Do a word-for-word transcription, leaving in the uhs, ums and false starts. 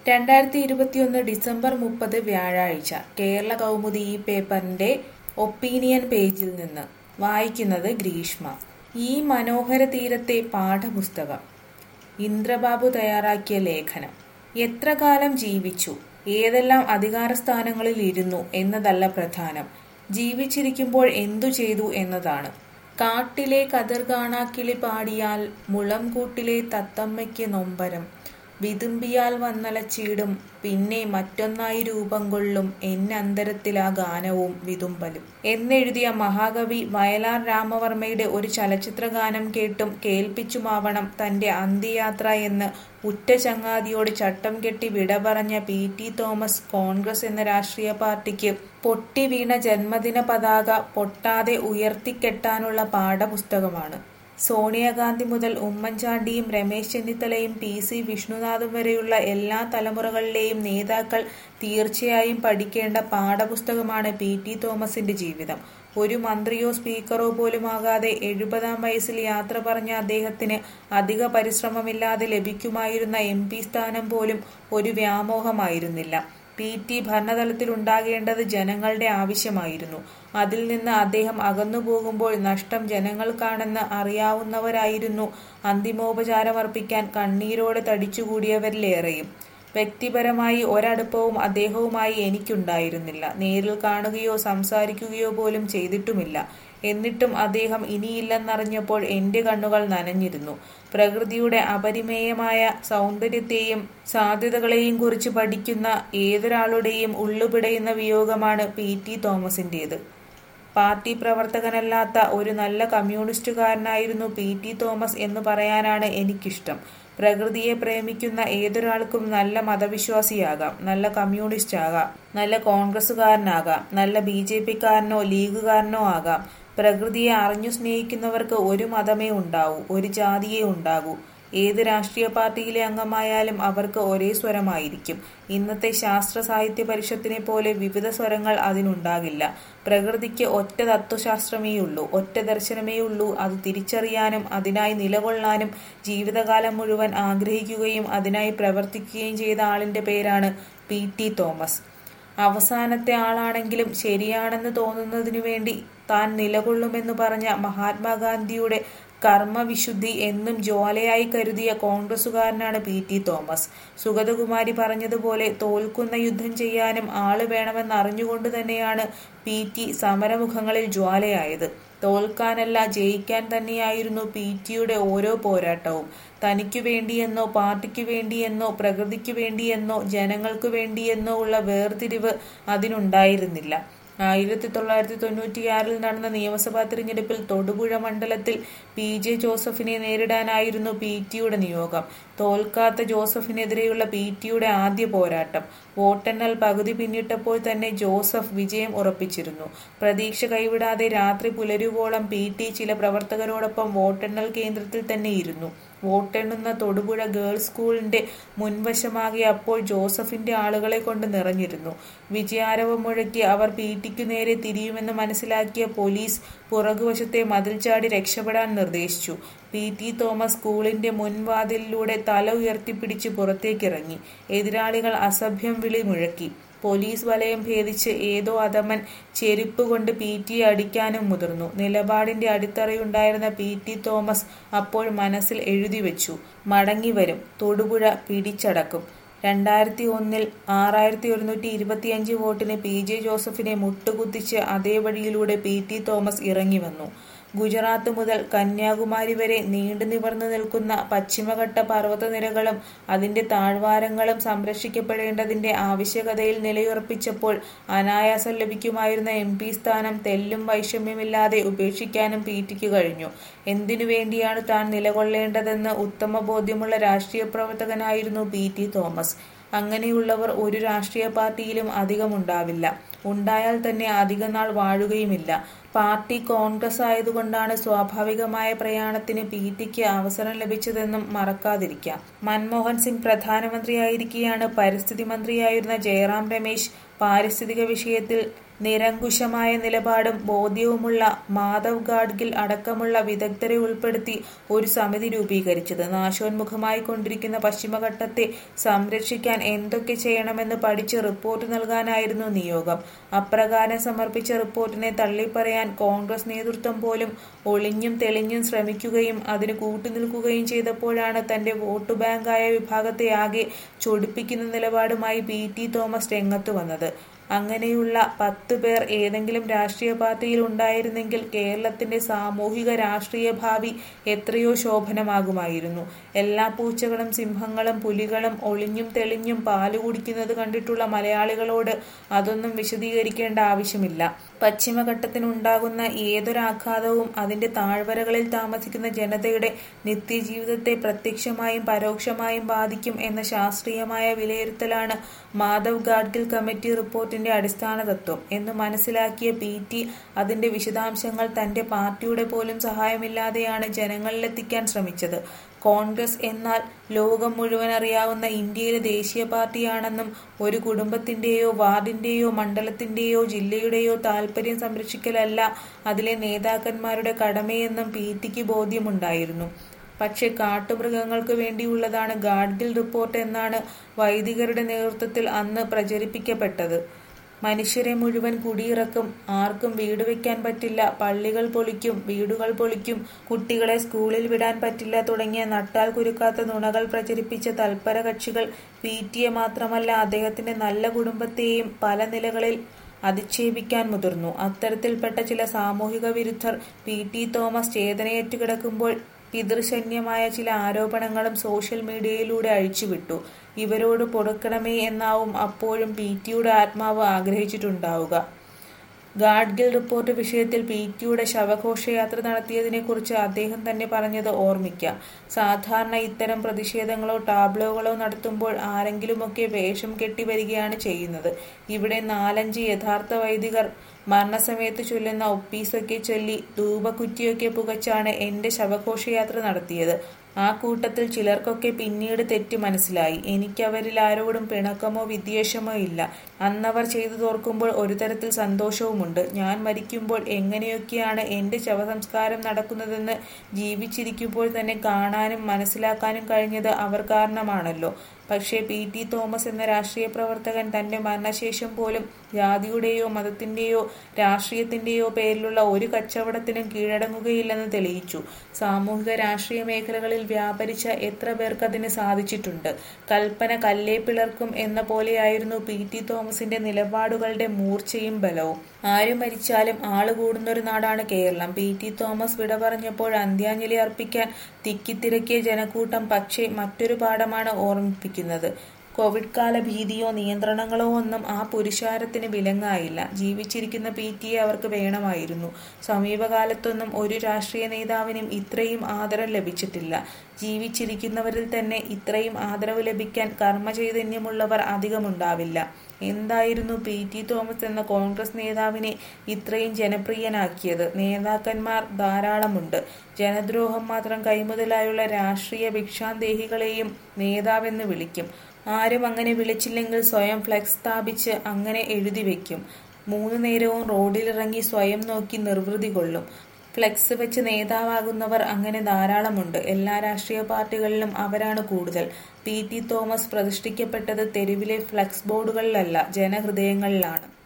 രണ്ടായിരത്തി ഇരുപത്തിയൊന്ന് ഡിസംബർ മുപ്പത് വ്യാഴാഴ്ച കേരള കൗമുദി ഈ പേപ്പറിന്റെ ഒപ്പീനിയൻ പേജിൽ നിന്ന് വായിക്കുന്നത് ഗ്രീഷ്മ. ഈ മനോഹര തീരത്തെ പാഠപുസ്തകം. ഇന്ദ്രബാബു തയ്യാറാക്കിയ ലേഖനം. എത്ര കാലം ജീവിച്ചു, ഏതെല്ലാം അധികാര സ്ഥാനങ്ങളിൽ ഇരുന്നു എന്നതല്ല പ്രധാനം, ജീവിച്ചിരിക്കുമ്പോൾ എന്തു ചെയ്തു എന്നതാണ്. കാട്ടിലെ കതിർ കാണാക്കിളി പാടിയാൽ മുളം കൂട്ടിലെ തത്തമ്മയ്ക്ക് നൊമ്പരം, വിതുമ്പിയാൽ വന്നലച്ചിടും പിന്നെ മറ്റൊന്നായി രൂപം കൊള്ളും എന്നന്തരത്തിലാ ഗാനവും വിതുമ്പലും എന്നെഴുതിയ മഹാകവി വയലാർ രാമവർമ്മയുടെ ഒരു ചലച്ചിത്ര ഗാനം കേട്ടും കേൾപ്പിച്ചുമാവണം തന്റെ അന്ത്യയാത്ര എന്ന് ഉറ്റ ചങ്ങാതിയോട് ചട്ടം കെട്ടി വിട പറഞ്ഞ പി ടി തോമസ് കോൺഗ്രസ് എന്ന രാഷ്ട്രീയ പാർട്ടിക്ക് പൊട്ടി വീണ ജന്മദിന പതാക പൊട്ടാതെ ഉയർത്തിക്കെട്ടാനുള്ള പാഠപുസ്തകമാണ്. സോണിയാഗാന്ധി മുതൽ ഉമ്മൻചാണ്ടിയും രമേശ് ചെന്നിത്തലയും പി സി വിഷ്ണുനാഥും വരെയുള്ള എല്ലാ തലമുറകളിലെയും നേതാക്കൾ തീർച്ചയായും പഠിക്കേണ്ട പാഠപുസ്തകമാണ് പി ടി തോമസിന്റെ ജീവിതം. ഒരു മന്ത്രിയോ സ്പീക്കറോ പോലുമാകാതെ എഴുപതാം വയസ്സിൽ യാത്ര പറഞ്ഞ അദ്ദേഹത്തിന് അധിക പരിശ്രമമില്ലാതെ ലഭിക്കുമായിരുന്ന എം പി സ്ഥാനം പോലും ഒരു വ്യാമോഹമായിരുന്നില്ല. പി ടി ഭരണതലത്തിലുണ്ടാകേണ്ടത് ജനങ്ങളുടെ ആവശ്യമായിരുന്നു. അതിൽ നിന്ന് അദ്ദേഹം അകന്നുപോകുമ്പോൾ നഷ്ടം ജനങ്ങൾക്കാണെന്ന് അറിയാവുന്നവരായിരുന്നു അന്തിമോപചാരമർപ്പിക്കാൻ കണ്ണീരോടെ തടിച്ചുകൂടിയവരിലേറെയും. വ്യക്തിപരമായി ഒരടുപ്പവും അദ്ദേഹവുമായി എനിക്കുണ്ടായിരുന്നില്ല. നേരിൽ കാണുകയോ സംസാരിക്കുകയോ പോലും ചെയ്തിട്ടുമില്ല. എന്നിട്ടും അദ്ദേഹം ഇനിയില്ലെന്നറിഞ്ഞപ്പോൾ എന്റെ കണ്ണുകൾ നനഞ്ഞിരുന്നു. പ്രകൃതിയുടെ അപരിമേയമായ സൗന്ദര്യത്തെയും സാധ്യതകളെയും കുറിച്ച് പഠിക്കുന്ന ഏതൊരാളുടെയും ഉള്ളുപിടയുന്ന വിയോഗമാണ് പി ടി തോമസിന്റേത്. പാർട്ടി പ്രവർത്തകനല്ലാത്ത ഒരു നല്ല കമ്മ്യൂണിസ്റ്റുകാരനായിരുന്നു പി ടി തോമസ് എന്ന് പറയാനാണ് എനിക്കിഷ്ടം. പ്രകൃതിയെ പ്രേമിക്കുന്ന ഏതൊരാൾക്കും നല്ല മതവിശ്വാസിയാകാം, നല്ല കമ്മ്യൂണിസ്റ്റ് ആകാം, നല്ല കോൺഗ്രസുകാരനാകാം, നല്ല ബി ജെ പിക്കാരനോ ലീഗുകാരനോ ആകാം. പ്രകൃതിയെ അറിഞ്ഞു സ്നേഹിക്കുന്നവർക്ക് ഒരു മതമേ ഉണ്ടാവൂ, ഒരു ജാതിയേ ഉണ്ടാകൂ. ഏത് രാഷ്ട്രീയ പാർട്ടിയിലെ അംഗമായാലും അവർക്ക് ഒരേ സ്വരമായിരിക്കും. ഇന്നത്തെ ശാസ്ത്ര സാഹിത്യ പരിഷത്തിനെ പോലെ വിവിധ സ്വരങ്ങൾ അതിനുണ്ടാകില്ല. പ്രകൃതിക്ക് ഒറ്റ തത്വശാസ്ത്രമേയുള്ളൂ, ഒറ്റ ദർശനമേയുള്ളൂ. അത് തിരിച്ചറിയാനും അതിനായി നിലകൊള്ളാനും ജീവിതകാലം മുഴുവൻ ആഗ്രഹിക്കുകയും അതിനായി പ്രവർത്തിക്കുകയും ചെയ്ത ആളിന്റെ പേരാണ് പി ടി തോമസ്. അവസാനത്തെ ആളാണെങ്കിലും ശരിയാണെന്ന് തോന്നുന്നതിനു വേണ്ടി താൻ നിലകൊള്ളുമെന്ന് പറഞ്ഞ മഹാത്മാഗാന്ധിയുടെ കർമ്മവിശുദ്ധി എന്നും ജ്വാലയായി കരുതിയ കോൺഗ്രസുകാരനാണ് പി ടി തോമസ്. സുഗതകുമാരി പറഞ്ഞതുപോലെ തോൽക്കുന്ന യുദ്ധം ചെയ്യാനും ആള് വേണമെന്നറിഞ്ഞുകൊണ്ട് തന്നെയാണ് പി ടി സമരമുഖങ്ങളിൽ ജ്വാലയായത്. തോൽക്കാനല്ല, ജയിക്കാൻ തന്നെയായിരുന്നു പി ടിയുടെ ഓരോ പോരാട്ടവും. തനിക്കു വേണ്ടിയെന്നോ പാർട്ടിക്കു വേണ്ടിയെന്നോ പ്രകൃതിക്കു വേണ്ടിയെന്നോ ജനങ്ങൾക്കു വേണ്ടിയെന്നോ ഉള്ള വേർതിരിവ് അതിനുണ്ടായിരുന്നില്ല. ആയിരത്തി തൊള്ളായിരത്തി തൊണ്ണൂറ്റിയാറിൽ നടന്ന നിയമസഭാ തിരഞ്ഞെടുപ്പിൽ തൊടുപുഴ മണ്ഡലത്തിൽ പി ജെ ജോസഫിനെ നേരിടാനായിരുന്നു പി ടിയുടെ നിയോഗം. തോൽക്കാത്ത ജോസഫിനെതിരെയുള്ള പി ടിയുടെ ആദ്യ പോരാട്ടം. വോട്ടെണ്ണൽ പകുതി പിന്നിട്ടപ്പോൾ തന്നെ ജോസഫ് വിജയം ഉറപ്പിച്ചിരുന്നു. പ്രതീക്ഷ കൈവിടാതെ രാത്രി പുലരുവോളം പി ടി ചില പ്രവർത്തകരോടൊപ്പം വോട്ടെണ്ണൽ കേന്ദ്രത്തിൽ തന്നെ ഇരുന്നു. വോട്ടെണ്ണുന്ന തൊടുപുഴ ഗേൾസ് സ്കൂളിന്റെ മുൻവശമാകെ അപ്പോൾ ജോസഫിന്റെ ആളുകളെ കൊണ്ട് നിറഞ്ഞിരുന്നു. വിജയാരവം മുഴക്കി അവർ പി ടിക്കു നേരെ തിരിയുമെന്ന് മനസ്സിലാക്കിയ പോലീസ് പുറകുവശത്തെ മതിൽ ചാടി രക്ഷപ്പെടാൻ നിർദ്ദേശിച്ചു. പി ടി തോമസ് സ്കൂളിന്റെ മുൻവാതിലിലൂടെ തല ഉയർത്തിപ്പിടിച്ച് പുറത്തേക്കിറങ്ങി. എതിരാളികൾ അസഭ്യം വിളി മുഴക്കി. പോലീസ് വലയം ഭേദിച്ച് ഏതോ അധമൻ ചെരുപ്പ് കൊണ്ട് പി ടിയെ അടിക്കാനും മുതിർന്നു. നിലപാടിന്റെ അടിത്തറയുണ്ടായിരുന്ന പി ടി തോമസ് അപ്പോൾ മനസ്സിൽ എഴുതി വെച്ചു, മടങ്ങിവരും, തൊടുപുഴ പിടിച്ചടക്കും. രണ്ടായിരത്തി ഒന്നിൽ ആറായിരത്തി ഒരുന്നൂറ്റി ഇരുപത്തിയഞ്ച് വോട്ടിന് പി ജെ ജോസഫിനെ മുട്ടുകുത്തിച്ച് അതേ വഴിയിലൂടെ പി ടി തോമസ് ഇറങ്ങി വന്നു. ഗുജറാത്ത് മുതൽ കന്യാകുമാരി വരെ നീണ്ടു നിവർന്നു നിൽക്കുന്ന പശ്ചിമഘട്ട പർവ്വതനിരകളും അതിന്റെ താഴ്വാരങ്ങളും സംരക്ഷിക്കപ്പെടേണ്ടതിന്റെ ആവശ്യകതയിൽ നിലയുറപ്പിച്ചപ്പോൾ അനായാസം ലഭിക്കുമായിരുന്ന എം പി സ്ഥാനം തെല്ലും വൈഷമ്യമില്ലാതെ ഉപേക്ഷിക്കാനും പി ടിക്ക് കഴിഞ്ഞു. എന്തിനു വേണ്ടിയാണ് താൻ നിലകൊള്ളേണ്ടതെന്ന് ഉത്തമ ബോധ്യമുള്ള രാഷ്ട്രീയ പ്രവർത്തകനായിരുന്നു പി ടി തോമസ്. അങ്ങനെയുള്ളവർ ഒരു രാഷ്ട്രീയ പാർട്ടിയിലും അധികമുണ്ടാവില്ല. ഉണ്ടായാൽ തന്നെ അധികനാൾ വാഴുകയുമില്ല. പാർട്ടി കോൺഗ്രസ് ആയതുകൊണ്ടാണ് സ്വാഭാവികമായ പ്രയാണത്തിന് പി ടിക്ക് അവസരം ലഭിച്ചതെന്നും മറക്കാതിരിക്കാം. മൻമോഹൻ സിംഗ് പ്രധാനമന്ത്രിയായിരിക്കെയാണ് പരിസ്ഥിതി മന്ത്രിയായിരുന്ന ജയറാം രമേശ് പാരിസ്ഥിതിക വിഷയത്തിൽ നിരങ്കുശമായ നിലപാടും ബോധ്യവുമുള്ള മാധവ് ഗാഡ്ഗിൽ അടക്കമുള്ള വിദഗ്ധരെ ഉൾപ്പെടുത്തി ഒരു സമിതി രൂപീകരിച്ചത്. നാശോന്മുഖമായി കൊണ്ടിരിക്കുന്ന പശ്ചിമഘട്ടത്തെ സംരക്ഷിക്കാൻ എന്തൊക്കെ ചെയ്യണമെന്ന് പഠിച്ച് റിപ്പോർട്ട് നൽകാനായിരുന്നു നിയോഗം. അപ്രകാരം സമർപ്പിച്ച റിപ്പോർട്ടിനെ തള്ളിപ്പറയാൻ കോൺഗ്രസ് നേതൃത്വം പോലും ഒളിഞ്ഞും തെളിഞ്ഞും ശ്രമിക്കുകയും അതിന് കൂട്ടുനിൽക്കുകയും ചെയ്തപ്പോഴാണ് തന്റെ വോട്ട് ബാങ്കായ വിഭാഗത്തെ ആകെ ചൊടിപ്പിക്കുന്ന നിലപാടുമായി പി ടി തോമസ് രംഗത്തു വന്നത്. അങ്ങനെയുള്ള പത്ത് പേർ ഏതെങ്കിലും രാഷ്ട്രീയ പാർട്ടിയിൽ ഉണ്ടായിരുന്നെങ്കിൽ കേരളത്തിന്റെ സാമൂഹിക രാഷ്ട്രീയ ഭാവി എത്രയോ ശോഭനമാകുമായിരുന്നു. എല്ലാ പൂച്ചകളും സിംഹങ്ങളും പുലികളും ഒളിഞ്ഞും തെളിഞ്ഞും പാല് കുടിക്കുന്നത് കണ്ടിട്ടുള്ള മലയാളികളോട് അതൊന്നും വിശദീകരിക്കേണ്ട ആവശ്യമില്ല. പശ്ചിമഘട്ടത്തിനുണ്ടാകുന്ന ഏതൊരാഘാതവും അതിന്റെ താഴ്വരകളിൽ താമസിക്കുന്ന ജനതയുടെ നിത്യജീവിതത്തെ പ്രത്യക്ഷമായും പരോക്ഷമായും ബാധിക്കും എന്ന ശാസ്ത്രീയമായ വിലയിരുത്തലാണ് മാധവ് ഗാഡ്ഗിൽ കമ്മിറ്റി റിപ്പോർട്ടിന്റെ അടിസ്ഥാന തത്വം എന്ന് മനസ്സിലാക്കിയ പി ടി അതിന്റെ വിശദാംശങ്ങൾ തന്റെ പാർട്ടിയുടെ പോലും സഹായമില്ലാതെയാണ് ജനങ്ങളിലെത്തിക്കാൻ ശ്രമിച്ചത്. കോൺഗ്രസ് എന്നാൽ ലോകം മുഴുവൻ അറിയാവുന്ന ഇന്ത്യയിലെ ദേശീയ പാർട്ടിയാണെന്നും ഒരു കുടുംബത്തിന്റെയോ വാർഡിന്റെയോ മണ്ഡലത്തിന്റെയോ ജില്ലയുടെയോ താൽപര്യം സംരക്ഷിക്കലല്ല അതിലെ നേതാക്കന്മാരുടെ കടമയെന്നും പി ടിക്ക് ബോധ്യമുണ്ടായിരുന്നു. പക്ഷെ കാട്ടുമൃഗങ്ങൾക്ക് വേണ്ടിയുള്ളതാണ് ഗാഡ്ഗിൽ റിപ്പോർട്ട് എന്നാണ് വൈദികരുടെ നേതൃത്വത്തിൽ അന്ന് പ്രചരിപ്പിക്കപ്പെട്ടത്. മനുഷ്യരെ മുഴുവൻ കുടിയിറക്കും, ആർക്കും വീട് വെക്കാൻ പറ്റില്ല, പള്ളികൾ പൊളിക്കും, വീടുകൾ പൊളിക്കും, കുട്ടികളെ സ്കൂളിൽ വിടാൻ പറ്റില്ല തുടങ്ങിയ നട്ടാൽ കുരുക്കാത്ത നുണകൾ പ്രചരിപ്പിച്ച തൽപര കക്ഷികൾ പി ടിയെ മാത്രമല്ല അദ്ദേഹത്തിന്റെ നല്ല കുടുംബത്തെയും പല നിലകളിൽ അധിക്ഷേപിക്കാൻ മുതിർന്നു. അത്തരത്തിൽപ്പെട്ട ചില സാമൂഹിക വിരുദ്ധർ പി ടി തോമസ് ചേതനയേറ്റു കിടക്കുമ്പോൾ പിതൃശന്യമായ ചില ആരോപണങ്ങളും സോഷ്യൽ മീഡിയയിലൂടെ അഴിച്ചുവിട്ടു. ഇവരോട് പൊറുക്കണമേ എന്നാവും അപ്പോഴും പി ടിയുടെ ആത്മാവ് ആഗ്രഹിച്ചിട്ടുണ്ടാവുക. ഗാഡ്ഗിൽ റിപ്പോർട്ട് വിഷയത്തിൽ പി ടിയുടെ ശവഘോഷയാത്ര നടത്തിയതിനെക്കുറിച്ച് അദ്ദേഹം തന്നെ പറഞ്ഞത് ഓർമ്മിക്കാം. സാധാരണ ഇത്തരം പ്രതിഷേധങ്ങളോ ടാബ്ലോകളോ നടത്തുമ്പോൾ ആരെങ്കിലുമൊക്കെ വേഷം കെട്ടി വരികയാണ് ചെയ്യുന്നത്. ഇവിടെ നാലഞ്ച് യഥാർത്ഥ വൈദികർ മരണസമയത്ത് ചൊല്ലുന്ന ഒപ്പീസൊക്കെ ചൊല്ലി ധൂപക്കുറ്റിയൊക്കെ പുകച്ചാണ് എന്റെ ശവഘോഷയാത്ര നടത്തിയത്. ആ കൂട്ടത്തിൽ ചിലർക്കൊക്കെ പിന്നീട് തെറ്റ് മനസ്സിലായി. എനിക്കവരിൽ ആരോടും പിണക്കമോ വിദ്വേഷമോ ഇല്ല. അന്നവർ ചെയ്തു തോർക്കുമ്പോൾ ഒരു തരത്തിൽ സന്തോഷവുമുണ്ട്. ഞാൻ മരിക്കുമ്പോൾ എങ്ങനെയൊക്കെയാണ് എന്റെ ശവസംസ്കാരം നടക്കുന്നതെന്ന് ജീവിച്ചിരിക്കുമ്പോൾ തന്നെ കാണാനും മനസ്സിലാക്കാനും കഴിഞ്ഞത് അവർ കാരണമാണല്ലോ. പക്ഷേ പി ടി തോമസ് എന്ന രാഷ്ട്രീയ പ്രവർത്തകൻ തന്റെ മരണശേഷം പോലും ജാതിയുടെയോ മതത്തിന്റെയോ രാഷ്ട്രീയത്തിന്റെയോ പേരിലുള്ള ഒരു കച്ചവടത്തിനും കീഴടങ്ങുകയില്ലെന്ന് തെളിയിച്ചു. സാമൂഹിക രാഷ്ട്രീയ മേഖലകളിൽ വ്യാപരിച്ച എത്ര പേർക്കതിന് സാധിച്ചിട്ടുണ്ട്. കൽപ്പന കല്ലേ പിളർക്കും എന്ന പോലെയായിരുന്നു പി ടി തോമസിന്റെ നിലപാടുകളുടെ മൂർച്ചയും ബലവും. ആര് മരിച്ചാലും ആള് കൂടുന്നൊരു നാടാണ് കേരളം. പി ടി തോമസ് വിട പറഞ്ഞപ്പോൾ അന്ത്യാഞ്ജലി അർപ്പിക്കാൻ തിക്കിത്തിരക്കിയ ജനക്കൂട്ടം പക്ഷേ മറ്റൊരു പാഠമാണ് ഓർമ്മിപ്പിക്കുന്നത്. കോവിഡ് കാല ഭീതിയോ നിയന്ത്രണങ്ങളോ ഒന്നും ആ പുരുഷാരത്തിന് വിലങ്ങായില്ല. ജീവിച്ചിരിക്കുന്ന പി ടിയെ അവർക്ക് വേണമായിരുന്നു. സമീപകാലത്തൊന്നും ഒരു രാഷ്ട്രീയ നേതാവിനും ഇത്രയും ആദരം ലഭിച്ചിട്ടില്ല. ജീവിച്ചിരിക്കുന്നവരിൽ തന്നെ ഇത്രയും ആദരവ് ലഭിക്കാൻ കർമ്മചൈതന്യമുള്ളവർ അധികമുണ്ടാവില്ല. എന്തായിരുന്നു പി ടി തോമസ് എന്ന കോൺഗ്രസ് നേതാവിനെ ഇത്രയും ജനപ്രിയനാക്കിയത്? നേതാക്കന്മാർ ധാരാളമുണ്ട്. ജനദ്രോഹം മാത്രം കൈമുതലായുള്ള രാഷ്ട്രീയ ഭിക്ഷാന്തേഹികളെയും നേതാവെന്ന് വിളിക്കും. ആരും അങ്ങനെ വിളിച്ചില്ലെങ്കിൽ സ്വയം ഫ്ലെക്സ് സ്ഥാപിച്ച് അങ്ങനെ എഴുതി വെക്കും. മൂന്നു നേരവും റോഡിലിറങ്ങി സ്വയം നോക്കി നിർവൃതി കൊള്ളും. ഫ്ലെക്സ് വെച്ച് നേതാവാകുന്നവർ അങ്ങനെ ധാരാളമുണ്ട്. എല്ലാ രാഷ്ട്രീയ പാർട്ടികളിലും അവരാണ് കൂടുതൽ. പി ടി തോമസ് പ്രതിഷ്ഠിക്കപ്പെട്ടത് തെരുവിലെ ഫ്ലെക്സ് ബോർഡുകളിലല്ല, ജനഹൃദയങ്ങളിലാണ്.